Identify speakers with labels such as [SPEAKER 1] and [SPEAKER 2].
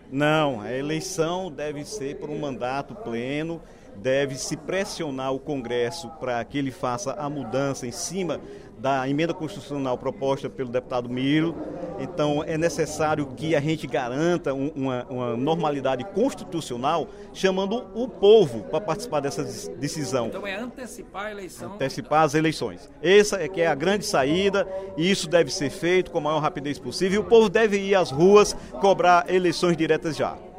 [SPEAKER 1] Não, a eleição deve ser por um mandato pleno, deve-se pressionar o Congresso para que ele faça a mudança em cima da emenda constitucional proposta pelo deputado Miro. Então é necessário que a gente garanta uma normalidade constitucional, chamando o povo para participar dessa decisão.
[SPEAKER 2] Então é antecipar a eleição.
[SPEAKER 1] Antecipar as eleições. Essa é que é a grande saída e isso deve ser feito com a maior rapidez possível. E o povo deve ir às ruas cobrar eleições diretas já.